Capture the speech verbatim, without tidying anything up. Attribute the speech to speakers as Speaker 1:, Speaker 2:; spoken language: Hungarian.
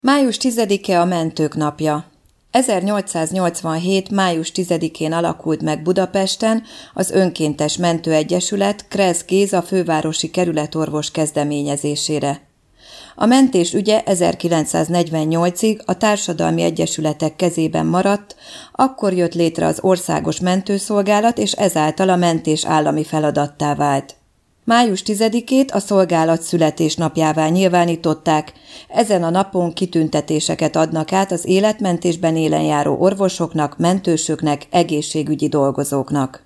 Speaker 1: Május tizedike a Mentők napja. ezernyolcszáznyolcvanhét. május tizedikén alakult meg Budapesten az Önkéntes Mentőegyesület Kressz Géza fővárosi kerületorvos kezdeményezésére. A mentés ügye ezerkilencszáznegyvennyolcig a társadalmi egyesületek kezében maradt, akkor jött létre az Országos Mentőszolgálat, és ezáltal a mentés állami feladattá vált. Május tizedikét a szolgálat születésnapjává nyilvánították, ezen a napon kitüntetéseket adnak át az életmentésben élen járó orvosoknak, mentősöknek, egészségügyi dolgozóknak.